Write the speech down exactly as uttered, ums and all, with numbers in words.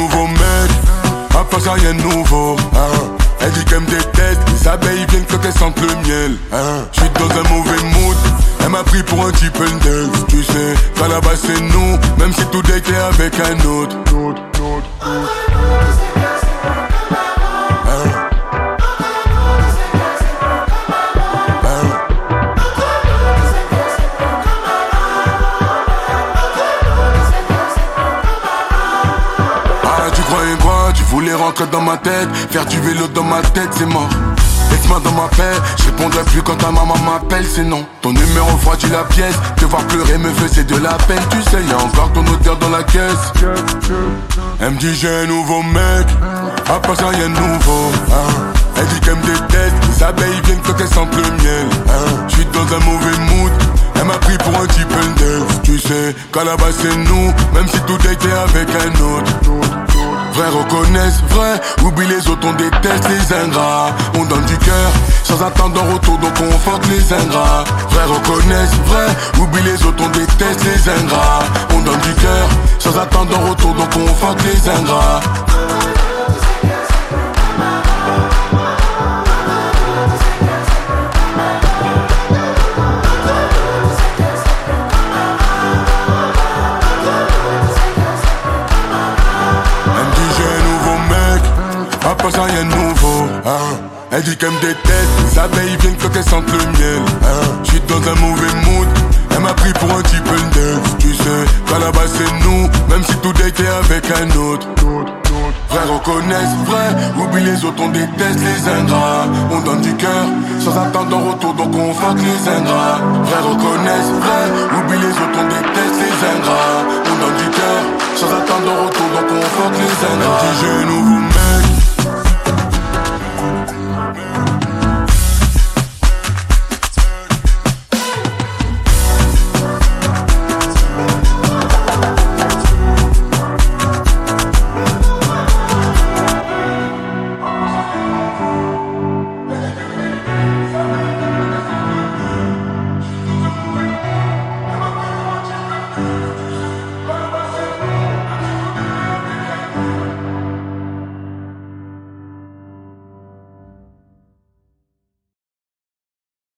nouveau mec, à part ça rien de nouveau, hein. Elle dit qu'elle me déteste, les abeilles viennent quand elles sentent le miel, hein. J'suis dans un mauvais mood, elle m'a pris pour un type Pendel. Tu sais, qu'à la base c'est nous, même si tout était avec un autre. Tu voulais rentrer dans ma tête, faire du vélo dans ma tête, c'est mort. Laisse-moi dans ma paix, je répondrai plus quand ta maman m'appelle, c'est non. Ton numéro froidit la pièce, te voir pleurer me faisait de la peine. Tu sais, y'a encore ton odeur dans la caisse. Elle me dit j'ai un nouveau mec, à part ça y'a un nouveau, hein. Elle dit qu'elle me déteste, les abeilles viennent quand elles sentent le miel, hein. J'suis dans un mauvais mood, elle m'a pris pour un type Pendel. Tu sais, qu'à la base c'est nous, même si tout était avec un autre. Vrai reconnaissent, vrai, oublie les autres, on déteste les ingrats. On donne du cœur, sans attendre en retour, donc on fuck les ingrats. Vrai reconnaissent, vrai, oublie les autres, on déteste les ingrats. On donne du cœur, sans attendre en retour, donc on fuck les ingrats. À part ça y'a de nouveau, hein. Elle dit qu'elle me déteste, les abeilles viennent quand elles sentent le miel, hein. J'suis dans un mauvais mood, elle m'a pris pour un type Pendel. Tu sais, qu'à la base c'est nous, même si tout était avec un autre. Vrai reconnaissent, vrai, oublie les autres, on déteste les ingrats. On donne du cœur, sans attendre en retour, donc on fuck les ingrats. Vrai reconnaissent, vrai, oublie les autres, on déteste les ingrats. On